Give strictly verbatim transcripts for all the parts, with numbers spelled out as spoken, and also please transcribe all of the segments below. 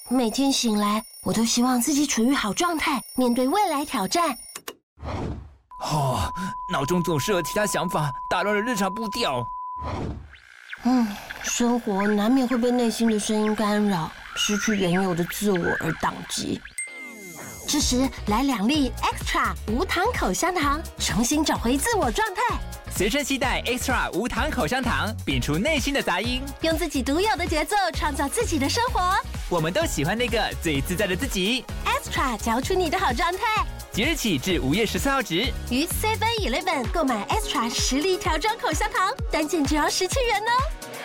每天醒来，我都希望自己处于好状态，面对未来挑战。 哦，脑中总是有其他想法，打乱了日常步调。 嗯，生活难免会被内心的声音干扰，失去原有的自我而宕机。这时来两粒 Extra 无糖口香糖，重新找回自我状态。 随身携带 Extra 无糖口香糖，摒除内心的杂音， 用自己独有的节奏创造自己的生活。 我们都喜欢那个最自在的自己。 Extra 嚼出你的好状态。 即日起至五月十四号止， 于 Seven Eleven 购买 Extra 实力调装口香糖，单件只要十七元哦。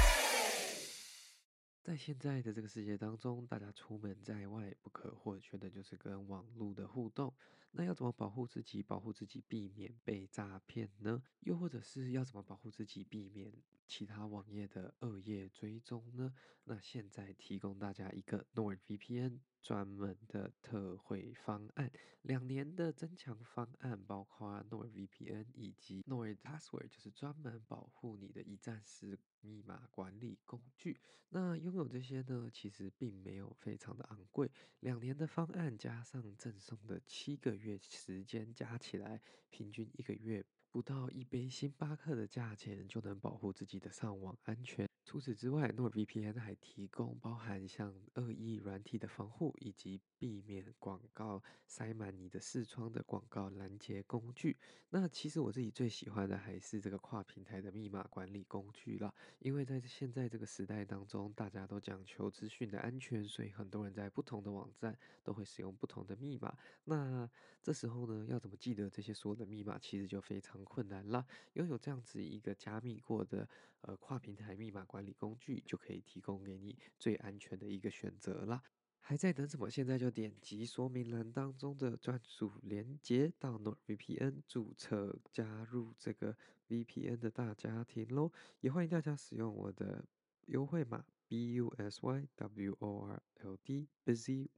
在现在的这个世界当中，大家出门在外不可或缺的就是跟网络的互动。那要怎么保护自己，保护自己避免被诈骗呢？又或者是要怎么保护自己避免其他网页的恶业追踪呢？那现在提供大家一个 NordVPN 专门的特惠方案，两年的增强方案，包括 NordVPN 以及 NordPassword， 就是专门保护你的一站式密码管理工具。那拥有这些呢，其实并没有非常的昂贵，两年的方案加上赠送的七个月时间，加起来平均一个月不到一杯星巴克的价钱，就能保护自己的上网安全。除此之外 ，NordVPN 还提供包含像恶意软体的防护，以及避免广告塞满你的视窗的广告拦截工具。那其实我自己最喜欢的还是这个跨平台的密码管理工具啦，因为在现在这个时代当中，大家都讲求资讯的安全，所以很多人在不同的网站都会使用不同的密码。那这时候呢，要怎么记得这些所有的密码，其实就非常困难啦。拥有这样子一个加密过的呃跨平台密码管理工具，就可以提供给你最安全的一个选择啦。还在等什么？现在就点击说明栏当中的专属连接到 NordVPN 注册加入这个 V P N 的大家庭咯，也欢迎大家使用我的优惠码 B U S Y W O R L D Busy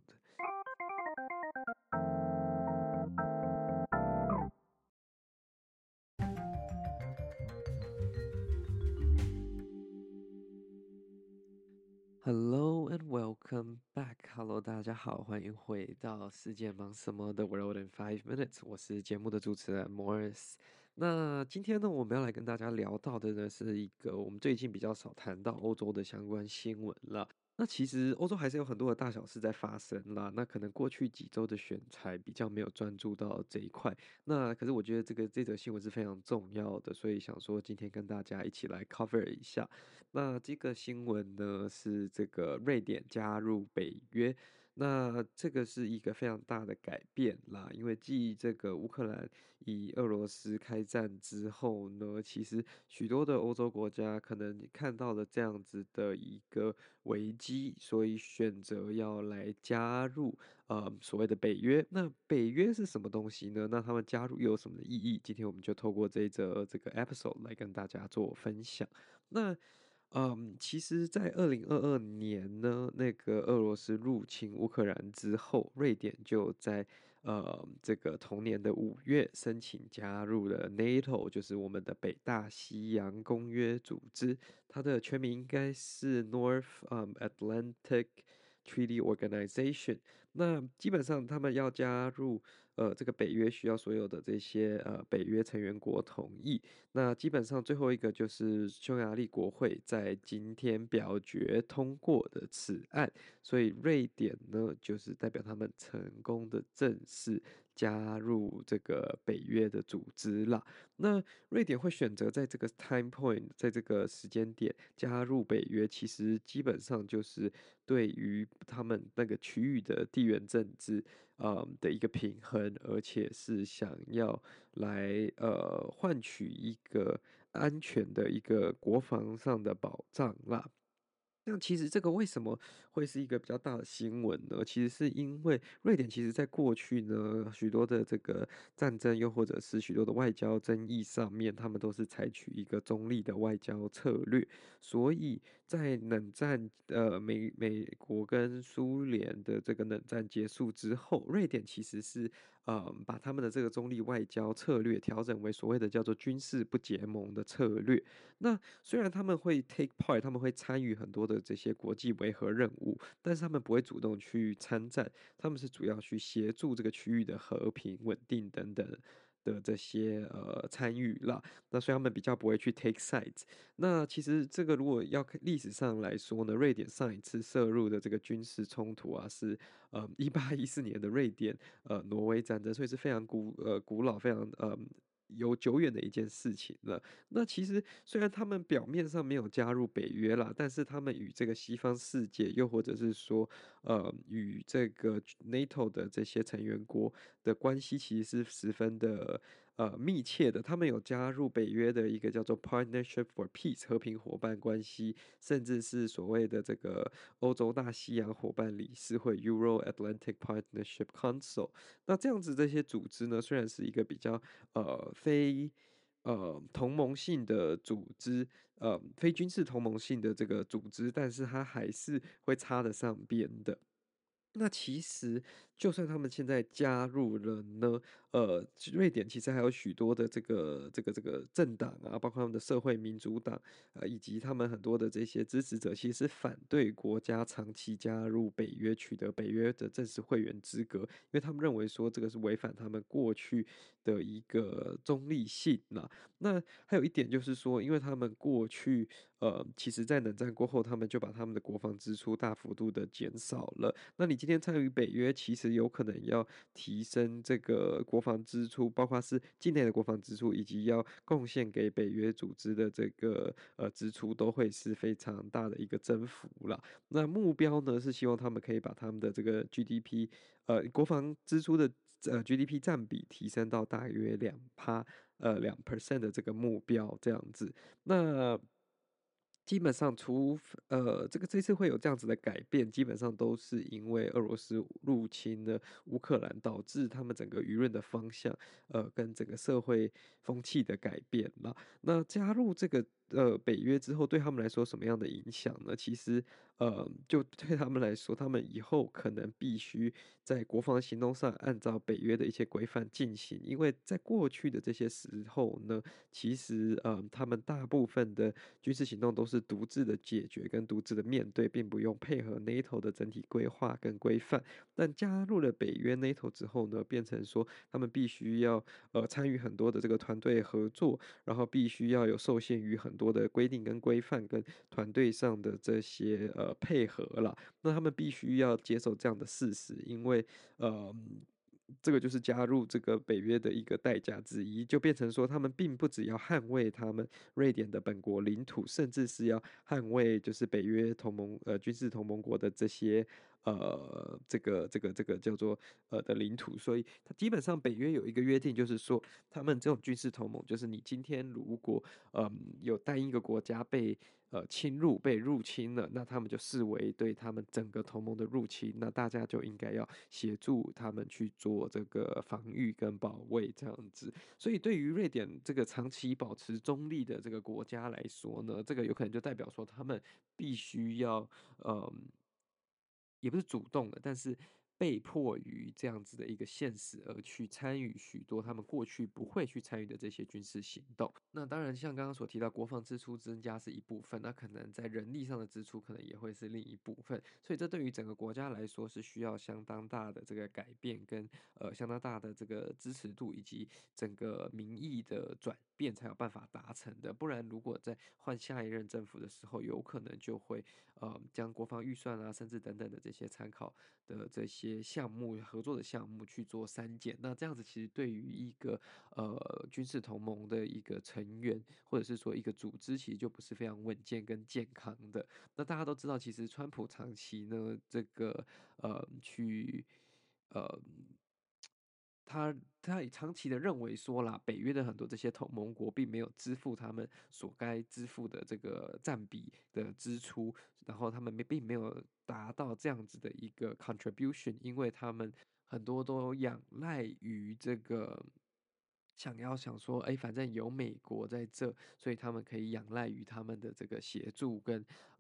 World。Hello and welcome back. Hello， 大家好，欢迎回到世界忙什么的 World in Five Minutes。我是节目的主持人 Morris。那今天呢，我们要来跟大家聊到的呢，是一个我们最近比较少谈到欧洲的相关新闻啦。那其实欧洲还是有很多的大小事在发生啦。那可能过去几周的选材比较没有专注到这一块。那可是我觉得这个这则新闻是非常重要的，所以想说今天跟大家一起来 cover 一下。那这个新闻呢是这个瑞典加入北约，那这个是一个非常大的改变啦，因为继这个乌克兰以俄罗斯开战之后呢，其实许多的欧洲国家可能看到了这样子的一个危机，所以选择要来加入呃所谓的北约。那北约是什么东西呢？那他们加入又有什么意义？今天我们就透过这一则这个 episode 来跟大家做分享。那嗯，其实，在二零二二年呢，那个俄罗斯入侵乌克兰之后，瑞典就在呃这个同年的五月申请加入了 NATO，就是我们的北大西洋公约组织。它的全名应该是 North um, Atlantic Treaty Organization。那基本上他们要加入呃这个北约，需要所有的这些呃北约成员国同意。那基本上最后一个就是匈牙利国会在今天表决通过的此案，所以瑞典呢就是代表他们成功的正式加入这个北约的组织啦。那瑞典会选择在这个 time point， 在这个时间点加入北约，其实基本上就是对于他们那个区域的地缘政治，呃的一个平衡，而且是想要来呃换取一个安全的一个国防上的保障啦。那其实这个为什么会是一个比较大的新闻呢？其实是因为瑞典其实在过去呢，许多的这个战争，又或者是许多的外交争议上面，他们都是采取一个中立的外交策略。所以在冷战，呃，美美国跟苏联的这个冷战结束之后，瑞典其实是呃，把他们的这个中立外交策略调整为所谓的叫做军事不结盟的策略。那虽然他们会 take part，他们会参与很多的这些国际维和任务，但是他们不会主动去参战，他们是主要去协助这个区域的和平、稳定等等的这些呃参与啦。那所以他们比较不会去 take sides。那其实这个如果要看历史上来说呢，瑞典上一次涉入的这个军事冲突啊，是呃一八一四年的瑞典呃挪威战争，所以是非常古呃古老、非常呃有久远的一件事情了。那其实虽然他们表面上没有加入北约啦，但是他们与这个西方世界，又或者是说呃与这个 NATO 的这些成员国的关系，其实是十分的。呃，密切的，他们有加入北约的一个叫做 Partnership for Peace 和平伙伴关系，甚至是所谓的这个欧洲大西洋伙伴理事会 Euro Atlantic Partnership Council。那这样子这些组织呢，虽然是一个比较呃非呃同盟性的组织，呃非军事同盟性的这个组织，但是它还是会插得上边的。那其实，就算他们现在加入了呢，呃，瑞典其实还有许多的这个这个这个政党啊，包括他们的社会民主党，呃，以及他们很多的这些支持者，其实是反对国家长期加入北约，取得北约的正式会员资格，因为他们认为说这个是违反他们过去的一个中立性啦。那还有一点就是说，因为他们过去，呃，其实在冷战过后，他们就把他们的国防支出大幅度的减少了。那你今天参与北约，其实有可能要提升这个国防支出，包括是境内的国防支出，以及要贡献给北约组织的这个呃支出，都会是非常大的一个增幅啦。那目标呢是希望他们可以把他们的这个 G D P，呃，国防支出的呃 G D P 占比提升到大约两趴，呃两 percent 的这个目标这样子。那基本上除呃，这个这次会有这样子的改变，基本上都是因为俄罗斯入侵了乌克兰，导致他们整个舆论的方向，呃，跟整个社会风气的改变啦。那加入这个呃北约之后，对他们来说什么样的影响呢？其实呃，就对他们来说，他们以后可能必须在国防行动上按照北约的一些规范进行，因为在过去的这些时候呢，其实呃，他们大部分的军事行动都是独自的解决跟独自的面对，并不用配合 NATO 的整体规划跟规范。但加入了北约 NATO 之后呢，变成说他们必须要呃参与很多的这个团队合作，然后必须要有受限于很多的规定跟规范跟团队上的这些呃配合啦。那他们必须要接受这样的事实，因为呃。这个就是加入这个北约的一个代价之一，就变成说他们并不只要捍卫他们瑞典的本国领土，甚至是要捍卫就是北约同盟呃军事同盟国的这些呃这个这个这个叫做呃的领土。所以它基本上北约有一个约定，就是说他们这种军事同盟，就是你今天如果嗯有单一个国家被呃侵入被入侵了，那他们就视为对他们整个同盟的入侵，那大家就应该要协助他们去做这个防御跟保卫这样子。所以对于瑞典这个长期保持中立的这个国家来说呢，这个有可能就代表说他们必须要呃，也不是主动的，但是被迫于这样子的一个现实而去参与许多他们过去不会去参与的这些军事行动。那当然，像刚刚所提到，国防支出增加是一部分，那可能在人力上的支出可能也会是另一部分。所以这对于整个国家来说是需要相当大的这个改变跟呃相当大的这个支持度以及整个民意的转变才有办法达成的。不然，如果在换下一任政府的时候，有可能就会呃将国防预算啊，甚至等等的这些参考的这些项目合作的项目去做删减。那这样子其实对于一个呃军事同盟的一个成员，或者是说一个组织，其实就不是非常稳健跟健康的。那大家都知道，其实川普长期呢，这个呃去呃。他他也长期的认为说啦，北约的很多这些同盟国并没有支付他们所该支付的这个占比的支出，然后他们没并没有达到这样子的一个 contribution，因为他们很多都仰赖于这个。想要想说，哎，反正有美国在这，所以他们可以仰赖于他们的这个协助跟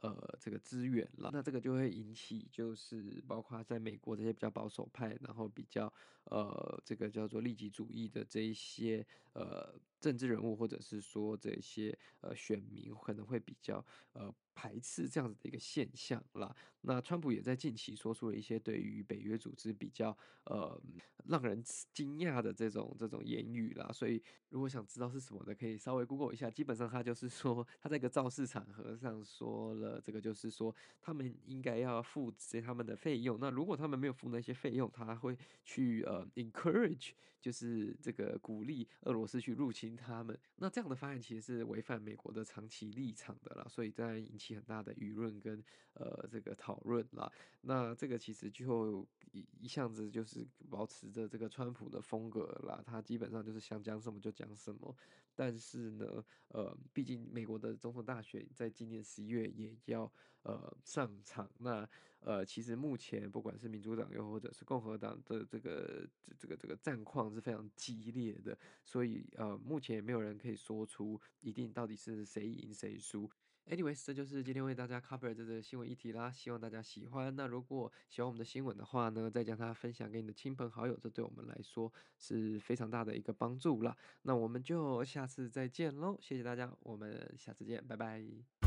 呃这个资源了。那这个就会引起就是包括在美国这些比较保守派，然后比较呃这个叫做利己主义的这一些呃政治人物，或者是说这些呃选民可能会比较呃排斥这样子的一个现象啦。那川普也在近期说出了一些对于北约组织比较呃让人惊讶的这种这种言语啦，所以如果想知道是什么的，可以稍微 Google 一下。基本上他就是说他在一个造势场合上说了这个，就是说他们应该要付这些他们的费用。那如果他们没有付那些费用，他会去呃 encourage，就是这个鼓励俄罗斯去入侵他们。那这样的发言其实是违反美国的长期立场的啦，所以当然引起很大的舆论跟呃这个讨论啦。那这个其实就一一向子就是保持着这个川普的风格啦，他基本上就是想讲什么就讲什么。但是呢，呃，毕竟美国的总统大选在今年十一月也要呃上场，那呃其实目前不管是民主党又或者是共和党的这个这这个这个战况是非常激烈的，所以呃目前也没有人可以说出一定到底是谁赢谁输。Anyways，这就是今天为大家 cover 这个新闻议题啦，希望大家喜欢。那如果喜欢我们的新闻的话呢，再将它分享给你的亲朋好友，这对我们来说是非常大的一个帮助啦。那我们就下次再见喽，谢谢大家，我们下次见，拜拜。